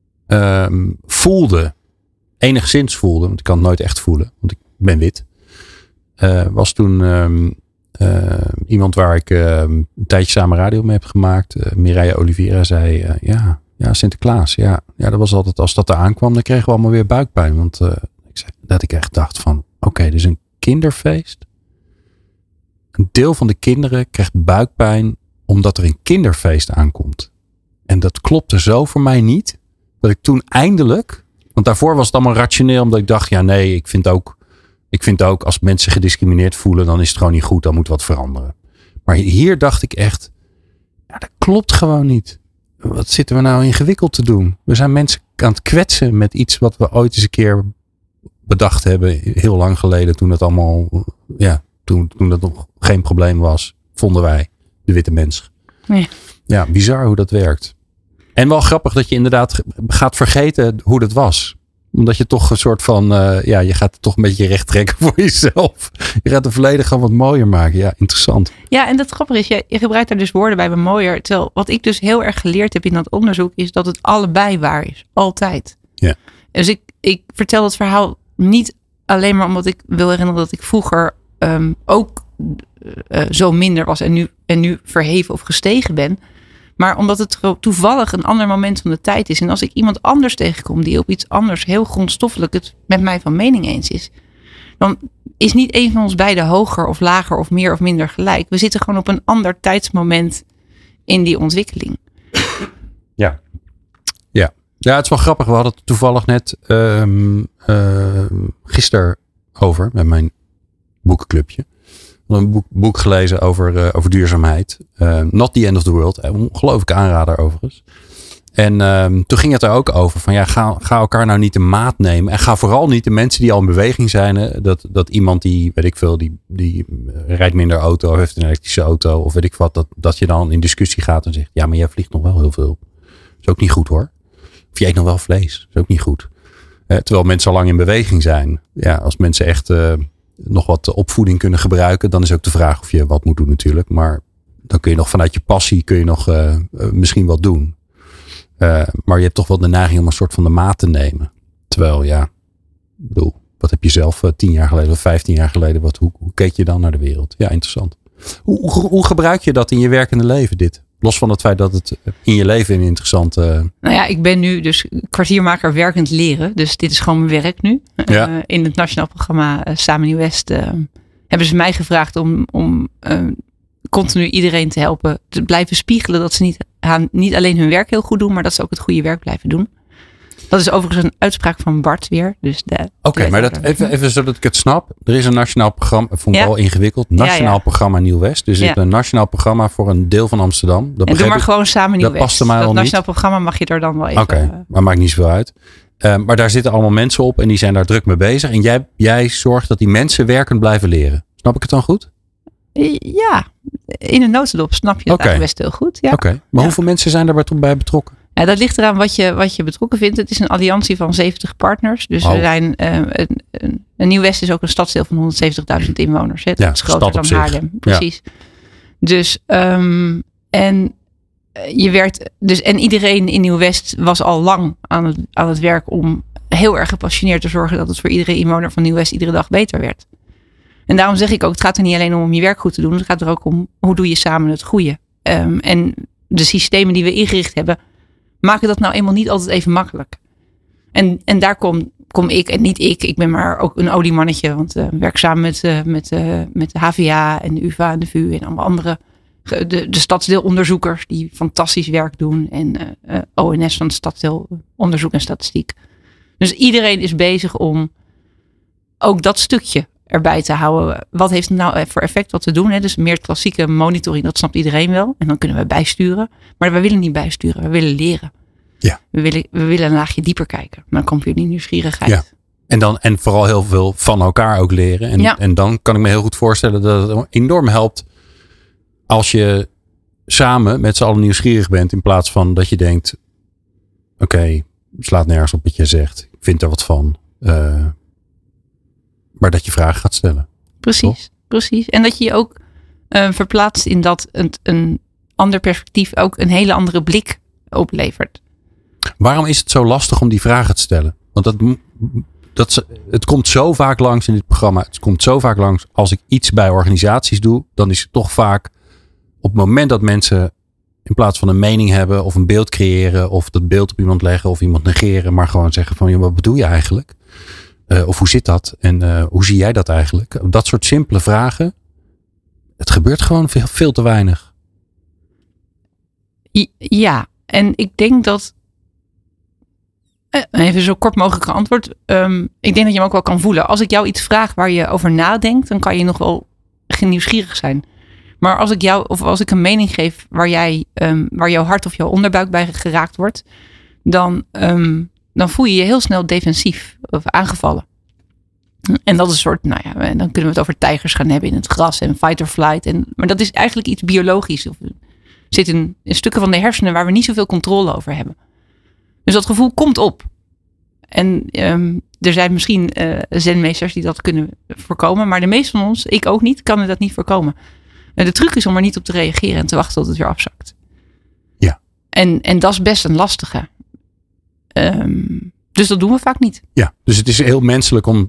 enigszins voelde, want ik kan het nooit echt voelen, want ik ben wit, was toen iemand waar ik een tijdje samen radio mee heb gemaakt, Mireille Oliveira, zei Sinterklaas, dat was altijd, als dat eraan kwam, dan kregen we allemaal weer buikpijn, want dat ik echt dacht van, oké, dus een kinderfeest, een deel van de kinderen krijgt buikpijn omdat er een kinderfeest aankomt. En dat klopte zo voor mij niet, dat ik toen eindelijk, want daarvoor was het allemaal rationeel, omdat ik dacht, ik vind ook als mensen gediscrimineerd voelen, dan is het gewoon niet goed, dan moet wat veranderen. Maar hier dacht ik echt, dat klopt gewoon niet. Wat zitten we nou ingewikkeld te doen? We zijn mensen aan het kwetsen met iets wat we ooit eens een keer bedacht hebben, heel lang geleden, toen het allemaal, toen dat nog geen probleem was, vonden wij, de witte mens. Ja, bizar hoe dat werkt. En wel grappig dat je inderdaad gaat vergeten hoe dat was. Omdat je toch een soort van, je gaat het toch een beetje recht trekken voor jezelf. Je gaat het volledig gewoon wat mooier maken. Ja, interessant. Ja, en dat grappige is, je gebruikt daar dus woorden bij mooier. Terwijl wat ik dus heel erg geleerd heb in dat onderzoek, is dat het allebei waar is. Altijd. Ja. Dus ik vertel dat verhaal niet alleen maar omdat ik wil herinneren dat ik vroeger ook zo minder was en nu verheven of gestegen ben. Maar omdat het toevallig een ander moment van de tijd is. En als ik iemand anders tegenkom die op iets anders heel grondstoffelijk het met mij van mening eens is. Dan is niet een van ons beiden hoger of lager of meer of minder gelijk. We zitten gewoon op een ander tijdsmoment in die ontwikkeling. Ja. Ja, het is wel grappig. We hadden het toevallig net gisteren over met mijn boekenclubje. Een boek gelezen over duurzaamheid. Not the End of the World. Ongelooflijke aanrader overigens. En toen ging het er ook over van ga elkaar nou niet de maat nemen. En ga vooral niet de mensen die al in beweging zijn. Dat iemand die, weet ik veel, die rijdt minder auto of heeft een elektrische auto. Of weet ik wat. Dat je dan in discussie gaat en zegt, ja, maar jij vliegt nog wel heel veel. Is ook niet goed hoor. Of je eet nog wel vlees. Is ook niet goed. Terwijl mensen al lang in beweging zijn. Ja, als mensen echt nog wat opvoeding kunnen gebruiken, dan is ook de vraag of je wat moet doen natuurlijk. Maar dan kun je nog vanuit je passie misschien wat doen. Maar je hebt toch wel de neiging om een soort van de maat te nemen. Terwijl wat heb je zelf 10 jaar geleden of 15 jaar geleden, hoe keek je dan naar de wereld? Ja, interessant. Hoe gebruik je dat in je werkende leven, dit? Los van het feit dat het in je leven een interessante... Nou ja, ik ben nu dus kwartiermaker werkend leren. Dus dit is gewoon mijn werk nu. Ja. In het nationaal programma Samen Nieuw-West hebben ze mij gevraagd om continu iedereen te helpen. Te blijven spiegelen dat ze niet alleen hun werk heel goed doen, maar dat ze ook het goede werk blijven doen. Dat is overigens een uitspraak van Bart weer. Dus Oké, maar dat even zodat ik het snap. Er is een nationaal programma, vond ik wel ingewikkeld. Nationaal programma Nieuw-West. Dus er is een nationaal programma voor een deel van Amsterdam. En doe maar gewoon Samen Nieuw-West. Dat past mij al niet. Dat nationaal programma mag je er dan wel even... Oké, maar maakt niet zoveel uit. Maar daar zitten allemaal mensen op en die zijn daar druk mee bezig. En jij zorgt dat die mensen werkend blijven leren. Snap ik het dan goed? Ja, in een notendop snap je het eigenlijk best heel goed. Ja. Oké, maar hoeveel mensen zijn daarbij betrokken? Ja, dat ligt eraan wat je betrokken vindt. Het is een alliantie van 70 partners. Dus we zijn een Nieuw-West is ook een stadsdeel van 170.000 inwoners. Hè? Dat is groter dan Haarlem. Precies. Ja. Dus je werkt dus en iedereen in Nieuw-West was al lang aan het werk om heel erg gepassioneerd te zorgen dat het voor iedere inwoner van Nieuw-West iedere dag beter werd. En daarom zeg ik ook, het gaat er niet alleen om je werk goed te doen. Het gaat er ook om hoe doe je samen het goede. En de systemen die we ingericht hebben, maken dat nou eenmaal niet altijd even makkelijk. En daar kom ik, en niet ik ben maar ook een oliemannetje. Want ik werk samen met de HVA en de UvA en de VU en allemaal andere. De stadsdeelonderzoekers die fantastisch werk doen. En ONS van het stadsdeelonderzoek en statistiek. Dus iedereen is bezig om ook dat stukje erbij te houden. Wat heeft het nou voor effect wat te doen? Hè? Dus meer klassieke monitoring, dat snapt iedereen wel. En dan kunnen we bijsturen. Maar we willen niet bijsturen, we willen leren. Ja. We willen een laagje dieper kijken. Maar dan komt weer die nieuwsgierigheid. Ja. En vooral heel veel van elkaar ook leren. En dan kan ik me heel goed voorstellen dat het enorm helpt als je samen met z'n allen nieuwsgierig bent. In plaats van dat je denkt, oké, slaat nergens op wat je zegt. Ik vind er wat van. Maar dat je vragen gaat stellen. Precies. En dat je je ook verplaatst in dat een ander perspectief ook een hele andere blik oplevert. Waarom is het zo lastig om die vragen te stellen? Want het komt zo vaak langs in dit programma. Het komt zo vaak langs. Als ik iets bij organisaties doe, dan is het toch vaak op het moment dat mensen in plaats van een mening hebben of een beeld creëren of dat beeld op iemand leggen of iemand negeren, maar gewoon zeggen van, wat bedoel je eigenlijk? Of hoe zit dat? En hoe zie jij dat eigenlijk? Dat soort simpele vragen. Het gebeurt gewoon veel te weinig. Ja, en ik denk dat even zo kort mogelijk geantwoord. Ik denk dat je hem ook wel kan voelen. Als ik jou iets vraag waar je over nadenkt, dan kan je nog wel nieuwsgierig zijn. Maar als ik een mening geef waar jouw hart of jouw onderbuik bij geraakt wordt, dan voel je je heel snel defensief of aangevallen. En dat is een soort, dan kunnen we het over tijgers gaan hebben in het gras en fight or flight. Maar dat is eigenlijk iets biologisch. Of zit in stukken van de hersenen waar we niet zoveel controle over hebben. Dus dat gevoel komt op. En er zijn misschien zenmeesters die dat kunnen voorkomen. Maar de meeste van ons, ik ook niet, kan dat niet voorkomen. De truc is om er niet op te reageren en te wachten tot het weer afzakt. Ja. En dat is best een lastige. Dus dat doen we vaak niet. Ja, dus het is heel menselijk om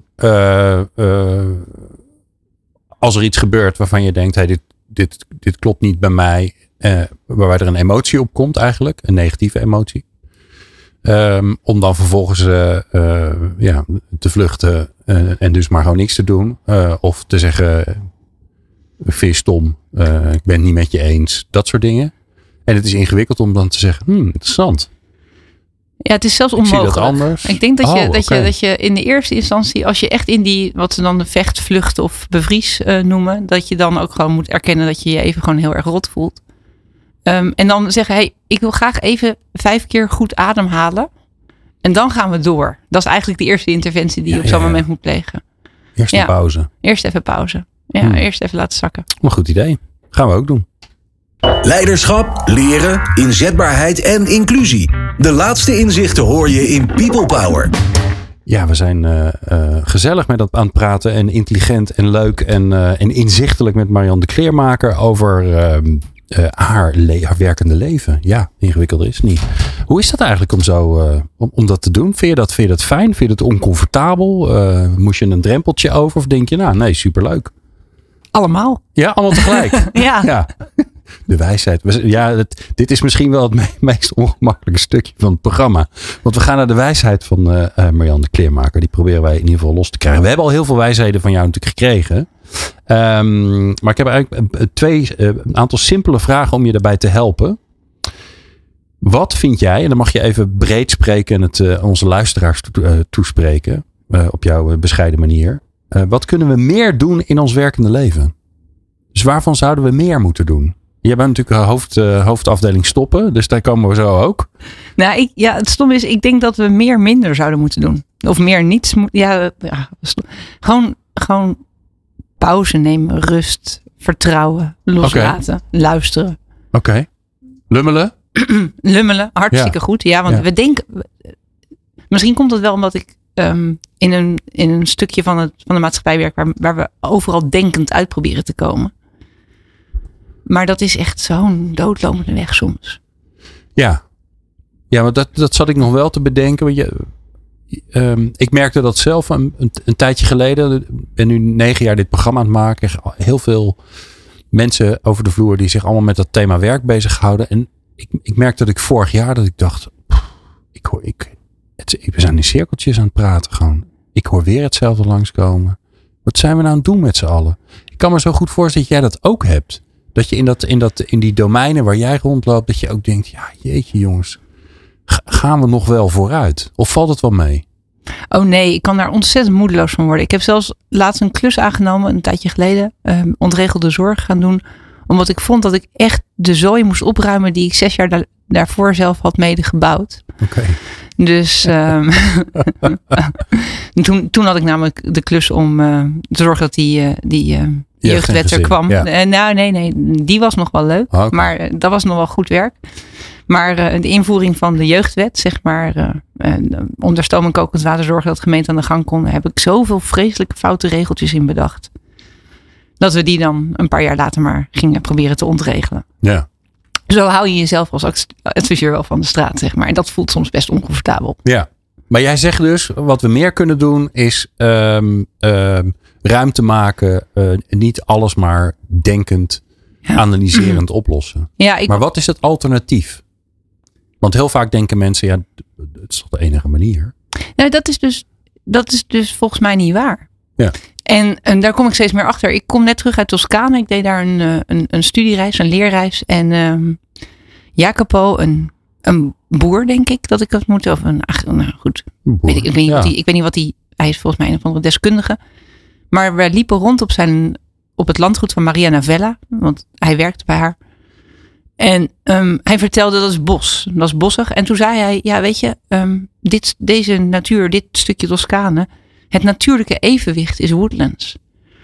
als er iets gebeurt waarvan je denkt, hey, dit klopt niet bij mij. Waarbij er een emotie op komt eigenlijk. Een negatieve emotie. Om dan vervolgens te vluchten en dus maar gewoon niks te doen. Of te zeggen, ik vind je stom. Ik ben het niet met je eens. Dat soort dingen. En het is ingewikkeld om dan te zeggen, interessant. Ja, het is zelfs onmogelijk. Ik zie dat anders. Ik denk dat je in de eerste instantie, als je echt in die, wat ze dan de vecht, vlucht of bevries noemen, dat je dan ook gewoon moet erkennen dat je je even gewoon heel erg rot voelt. En dan zeggen, hey, ik wil graag even 5 keer goed ademhalen. En dan gaan we door. Dat is eigenlijk de eerste interventie die je op zo'n moment moet plegen. Eerst een pauze. Eerst even pauze. Ja, eerst even laten zakken. Een goed idee. Gaan we ook doen. Leiderschap, leren, inzetbaarheid en inclusie. De laatste inzichten hoor je in People Power. Ja, we zijn gezellig met dat aan het praten en intelligent en leuk en inzichtelijk met Marianne de Kleermaker over haar werkende leven. Ja, ingewikkelder is het niet. Hoe is dat eigenlijk om dat te doen? Vind je dat fijn? Vind je dat oncomfortabel? Moest je een drempeltje over? Of denk je, nee, superleuk? Allemaal. Ja, allemaal tegelijk. Ja. De wijsheid. Ja, dit is misschien wel het meest ongemakkelijke stukje van het programma. Want we gaan naar de wijsheid van Marianne de Kleermaker. Die proberen wij in ieder geval los te krijgen. We hebben al heel veel wijsheden van jou natuurlijk gekregen. Maar ik heb eigenlijk een aantal simpele vragen om je daarbij te helpen. Wat vind jij, en dan mag je even breed spreken en het onze luisteraars toespreken. Op jouw bescheiden manier. Wat kunnen we meer doen in ons werkende leven? Dus waarvan zouden we meer moeten doen? Jij bent natuurlijk hoofdafdeling stoppen. Dus daar komen we zo ook. Nou, het stom is, ik denk dat we meer minder zouden moeten doen. Of meer niets. Gewoon pauze nemen, rust, vertrouwen, loslaten, luisteren. Oké. Lummelen? Lummelen, hartstikke goed. Ja, want we denken... Misschien komt het wel omdat ik in een stukje van de maatschappij werk waar we overal denkend uit proberen te komen. Maar dat is echt zo'n doodlopende weg soms. Ja, maar dat zat ik nog wel te bedenken. Want ik merkte dat zelf een tijdje geleden. Ik ben nu 9 jaar dit programma aan het maken. Heel veel mensen over de vloer die zich allemaal met dat thema werk bezighouden. En ik merkte dat ik vorig jaar dat ik dacht, we zijn in cirkeltjes aan het praten gewoon. Ik hoor weer hetzelfde langskomen. Wat zijn we nou aan het doen met z'n allen? Ik kan me zo goed voorstellen dat jij dat ook hebt. Dat je in die domeinen waar jij rondloopt, dat je ook denkt, ja jeetje jongens, gaan we nog wel vooruit? Of valt het wel mee? Oh nee, ik kan daar ontzettend moedeloos van worden. Ik heb zelfs laatst een klus aangenomen, een tijdje geleden, ontregelde zorg gaan doen. Omdat ik vond dat ik echt de zooi moest opruimen die ik 6 jaar daarvoor zelf had mede gebouwd. Oké. Dus toen had ik namelijk de klus om te zorgen dat die jeugdwet er kwam. Ja. Nee, die was nog wel leuk. Okay. Maar dat was nog wel goed werk. Maar de invoering van de jeugdwet, zeg maar, onder stoom en kokend water zorgen dat gemeenten aan de gang konden, heb ik zoveel vreselijke foute regeltjes in bedacht. Dat we die dan een paar jaar later maar gingen proberen te ontregelen. Ja. Zo hou je jezelf als adviseur wel van de straat, zeg maar. En dat voelt soms best oncomfortabel. Ja, maar jij zegt dus, wat we meer kunnen doen is ruimte maken. Niet alles maar denkend, analyserend oplossen. Ja, Maar wat is het alternatief? Want heel vaak denken mensen, ja, het is toch de enige manier? Nou, dat is dus volgens mij niet waar. Ja. En daar kom ik steeds meer achter. Ik kom net terug uit Toscane. Ik deed daar een studiereis, een leerreis. En Jacopo, een boer, denk ik, dat ik had moeten. Of goed. Ik weet niet wat hij is volgens mij een of andere deskundige. Maar we liepen rond op het landgoed van Maria Navella. Want hij werkte bij haar. En hij vertelde, dat is bos. Dat is bossig. En toen zei hij, ja weet je, deze natuur, dit stukje Toscane, het natuurlijke evenwicht is woodlands.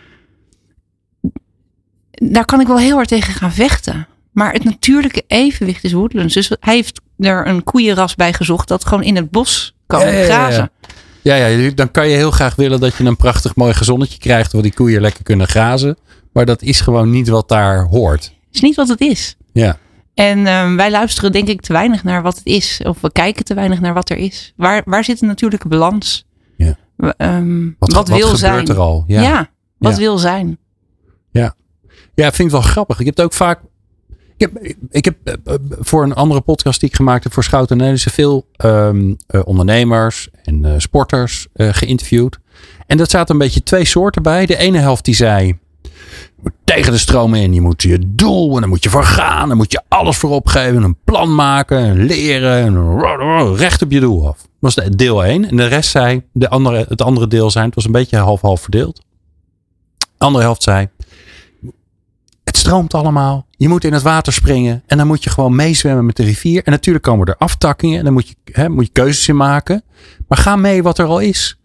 Daar kan ik wel heel hard tegen gaan vechten. Maar het natuurlijke evenwicht is woodlands. Dus hij heeft er een koeienras bij gezocht dat gewoon in het bos kan grazen. Ja, dan kan je heel graag willen dat je een prachtig mooi gezonnetje krijgt waar die koeien lekker kunnen grazen. Maar dat is gewoon niet wat daar hoort. Het is niet wat het is. Ja. En wij luisteren denk ik te weinig naar wat het is. Of we kijken te weinig naar wat er is. Waar zit de natuurlijke balans? Ja. Wat wil zijn? Wat gebeurt er al? Wat wil zijn? Ja, ik vind het wel grappig. Ik heb het ook vaak. Ik heb voor een andere podcast die ik gemaakt heb voor Schouten en Nelissen veel ondernemers en sporters geïnterviewd. En dat zaten een beetje 2 soorten bij. De ene helft die zei, je moet tegen de stroom in. Je moet je doel en dan moet je voor gaan. Dan moet je alles voor opgeven. Een plan maken. En leren. En recht op je doel af. Dat was deel 1. En de rest zei, het andere deel zei, het was een beetje half-half verdeeld. De andere helft zei, het stroomt allemaal. Je moet in het water springen. En dan moet je gewoon meezwemmen met de rivier. En natuurlijk komen er aftakkingen. En dan moet je keuzes in maken. Maar ga mee wat er al is.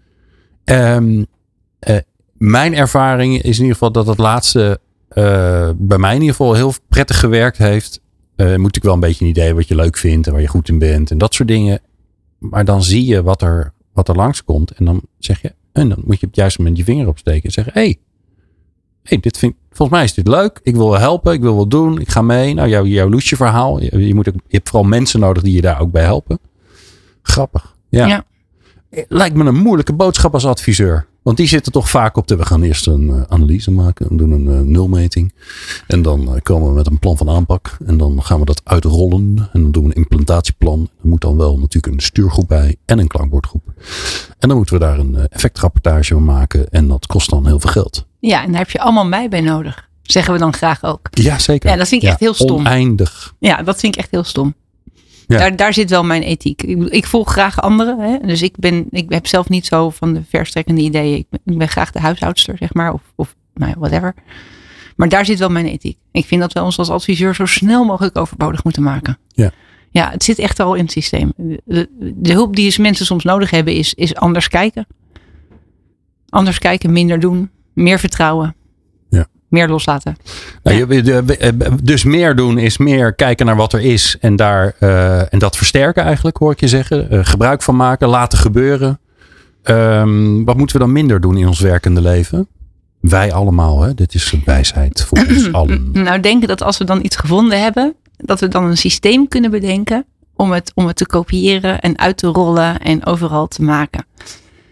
Mijn ervaring is in ieder geval dat het laatste bij mij in ieder geval heel prettig gewerkt heeft. Moet ik wel een beetje een idee wat je leuk vindt en waar je goed in bent en dat soort dingen. Maar dan zie je wat er langskomt en dan zeg je, en dan moet je op het juiste moment je vinger opsteken en zeggen, hey, volgens mij is dit leuk. Ik wil wel helpen, ik wil wel doen, ik ga mee. Nou, jouw loesje verhaal. Je hebt vooral mensen nodig die je daar ook bij helpen. Grappig. Ja. Lijkt me een moeilijke boodschap als adviseur. Want die zitten toch vaak op we gaan eerst een analyse maken. We doen een nulmeting. En dan komen we met een plan van aanpak. En dan gaan we dat uitrollen. En dan doen we een implementatieplan. Er moet dan wel natuurlijk een stuurgroep bij. En een klankbordgroep. En dan moeten we daar een effectrapportage van maken. En dat kost dan heel veel geld. Ja, en daar heb je allemaal mij bij nodig. Zeggen we dan graag ook. Ja, zeker. Ja, dat vind ik echt heel stom. Oneindig. Ja, dat vind ik echt heel stom. Ja. Daar zit wel mijn ethiek. Ik volg graag anderen. Hè? Dus ik heb zelf niet zo van de verstrekkende ideeën. Ik ben graag de huishoudster, zeg maar. Of whatever. Maar daar zit wel mijn ethiek. Ik vind dat we ons als adviseur zo snel mogelijk overbodig moeten maken. Ja. Ja, het zit echt al in het systeem. De hulp die mensen soms nodig hebben is anders kijken. Anders kijken, minder doen. Meer vertrouwen. Meer loslaten. Dus meer doen is meer kijken naar wat er is. En dat versterken eigenlijk, hoor ik je zeggen. Gebruik van maken, laten gebeuren. Wat moeten we dan minder doen in ons werkende leven? Wij allemaal, hè? Dit is wijsheid voor ons allen. Nou, denken dat als we dan iets gevonden hebben, dat we dan een systeem kunnen bedenken om het te kopiëren en uit te rollen en overal te maken.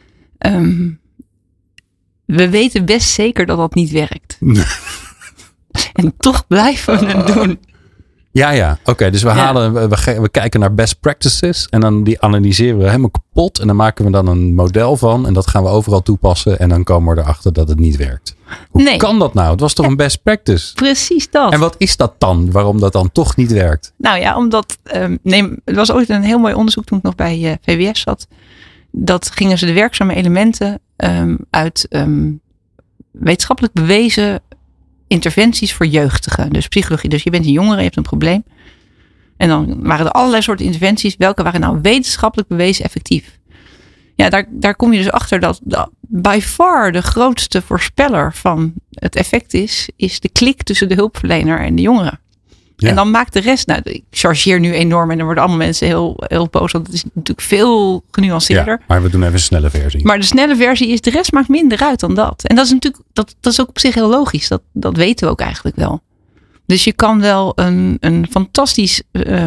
We weten best zeker dat dat niet werkt. En toch blijven we het doen. Ja. Oké, dus we kijken naar best practices. En dan die analyseren we helemaal kapot. En dan maken we dan een model van. En dat gaan we overal toepassen. En dan komen we erachter dat het niet werkt. Hoe kan dat nou? Het was toch een best practice? Precies dat. En wat is dat dan? Waarom dat dan toch niet werkt? Nou ja, omdat... er was ooit een heel mooi onderzoek toen ik nog bij VWS zat. Dat gingen ze de werkzame elementen uit wetenschappelijk bewezen interventies voor jeugdigen. Dus psychologie. Dus je bent een jongere, je hebt een probleem. En dan waren er allerlei soorten interventies. Welke waren nou wetenschappelijk bewezen effectief? Ja, daar kom je dus achter dat by far de grootste voorspeller van het effect is de klik tussen de hulpverlener en de jongere. Ja. En dan maakt de rest, ik chargeer nu enorm en dan worden allemaal mensen heel, heel boos. Want het is natuurlijk veel genuanceerder. Ja, maar we doen even een snelle versie. Maar de snelle versie is, de rest maakt minder uit dan dat. En dat is natuurlijk, dat is ook op zich heel logisch. Dat weten we ook eigenlijk wel. Dus je kan wel een fantastisch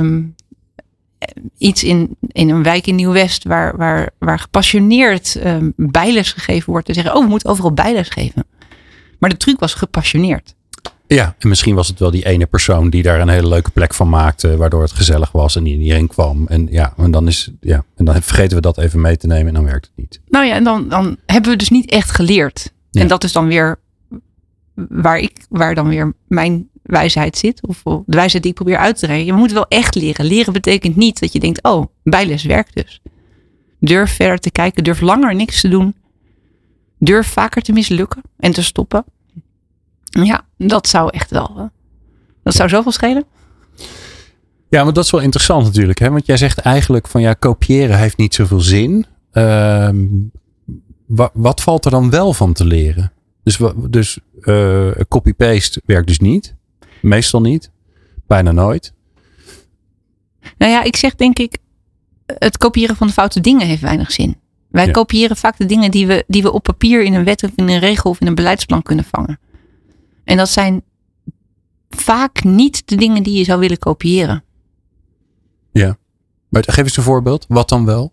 iets in een wijk in Nieuw-West waar gepassioneerd bijles gegeven wordt. En zeggen, we moeten overal bijles geven. Maar de truc was gepassioneerd. Ja, en misschien was het wel die ene persoon die daar een hele leuke plek van maakte, waardoor het gezellig was en die hierin kwam. En dan vergeten we dat even mee te nemen en dan werkt het niet. Nou ja, en dan hebben we dus niet echt geleerd. Ja. En dat is dan weer waar dan weer mijn wijsheid zit. Of de wijsheid die ik probeer uit te brengen. Je moet wel echt leren. Leren betekent niet dat je denkt, bijles werkt dus. Durf verder te kijken. Durf langer niks te doen. Durf vaker te mislukken en te stoppen. Ja, dat zou echt wel. Dat zou zoveel schelen. Ja, maar dat is wel interessant natuurlijk. Hè? Want jij zegt eigenlijk van kopiëren heeft niet zoveel zin. Wat valt er dan wel van te leren? Dus copy-paste werkt dus niet. Meestal niet. Bijna nooit. Nou ja, ik zeg denk ik, het kopiëren van de foute dingen heeft weinig zin. Wij kopiëren vaak de dingen die we op papier in een wet of in een regel of in een beleidsplan kunnen vangen. En dat zijn vaak niet de dingen die je zou willen kopiëren. Ja, maar geef eens een voorbeeld. Wat dan wel?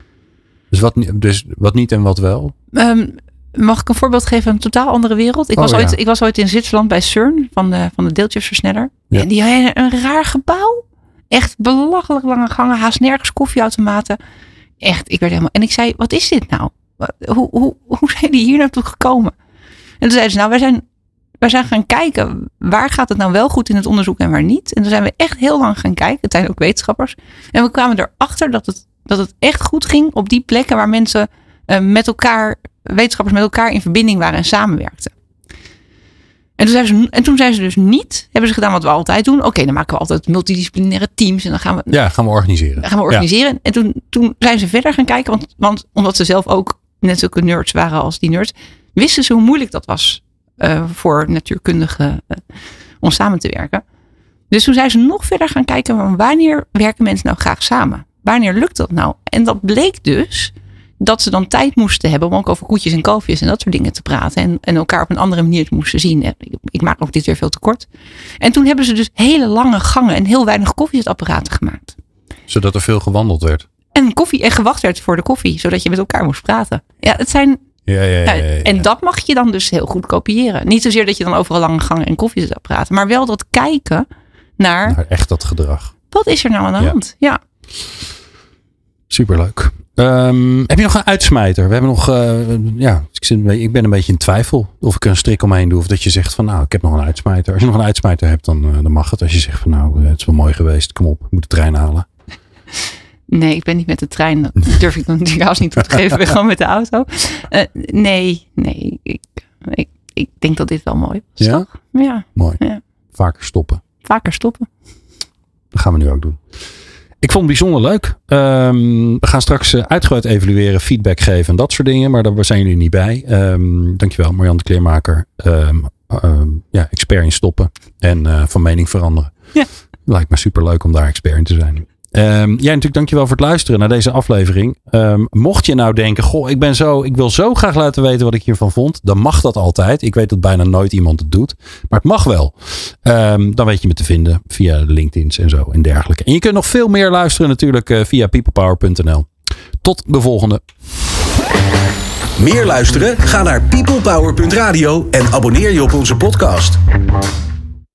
Dus wat niet en wat wel? Mag ik een voorbeeld geven van een totaal andere wereld? Ik was ooit in Zwitserland bij CERN van de deeltjesversneller. Ja. En die had een raar gebouw. Echt belachelijk lange gangen. Haast nergens koffieautomaten. Echt, ik werd helemaal... En ik zei, wat is dit nou? Hoe zijn die hier naartoe gekomen? En toen zeiden ze, wij zijn gaan kijken, waar gaat het nou wel goed in het onderzoek en waar niet? En toen zijn we echt heel lang gaan kijken. Het zijn ook wetenschappers. En we kwamen erachter dat het echt goed ging op die plekken waar mensen wetenschappers met elkaar in verbinding waren en samenwerkten. En toen zijn ze dus niet, hebben ze gedaan wat we altijd doen. Oké, dan maken we altijd multidisciplinaire teams en dan gaan we organiseren. Ja. En toen zijn ze verder gaan kijken, want omdat ze zelf ook net zulke nerds waren als die nerds, wisten ze hoe moeilijk dat was voor natuurkundigen om samen te werken. Dus toen zijn ze nog verder gaan kijken van wanneer werken mensen nou graag samen? Wanneer lukt dat nou? En dat bleek dus dat ze dan tijd moesten hebben om ook over koetjes en kalfjes en dat soort dingen te praten. En elkaar op een andere manier moesten zien. Ik maak ook dit weer veel te kort. En toen hebben ze dus hele lange gangen en heel weinig koffiezetapparaten gemaakt. Zodat er veel gewandeld werd. En gewacht werd voor de koffie, zodat je met elkaar moest praten. Ja, het zijn... Ja. En dat mag je dan dus heel goed kopiëren. Niet zozeer dat je dan overal lange gangen en koffiezetapparaten, maar wel dat kijken naar echt dat gedrag. Wat is er nou aan de hand? Ja. Superleuk. Heb je nog een uitsmijter? We hebben nog, ik ben een beetje in twijfel of ik er een strik omheen doe of dat je zegt van ik heb nog een uitsmijter. Als je nog een uitsmijter hebt, dan mag het. Als je zegt van het is wel mooi geweest, kom op, ik moet de trein halen. Nee, ik ben niet met de trein. Dat durf ik natuurlijk haast niet toe te geven. Ik ben gewoon met de auto. Nee. Ik denk dat dit wel mooi was. Ja? Toch? Ja. Mooi. Ja. Vaker stoppen. Dat gaan we nu ook doen. Ik vond het bijzonder leuk. We gaan straks uitgebreid evalueren, feedback geven en dat soort dingen. Maar daar zijn jullie niet bij. Dankjewel, Marjan de Kleermaker. Expert in stoppen en van mening veranderen. Ja. Lijkt me superleuk om daar expert in te zijn. Jij natuurlijk dankjewel voor het luisteren naar deze aflevering. Mocht je nou denken, ik wil zo graag laten weten wat ik hiervan vond. Dan mag dat altijd. Ik weet dat bijna nooit iemand het doet. Maar het mag wel. Dan weet je me te vinden via LinkedIn's en zo en dergelijke. En je kunt nog veel meer luisteren natuurlijk via peoplepower.nl. Tot de volgende. Meer luisteren? Ga naar peoplepower.radio en abonneer je op onze podcast.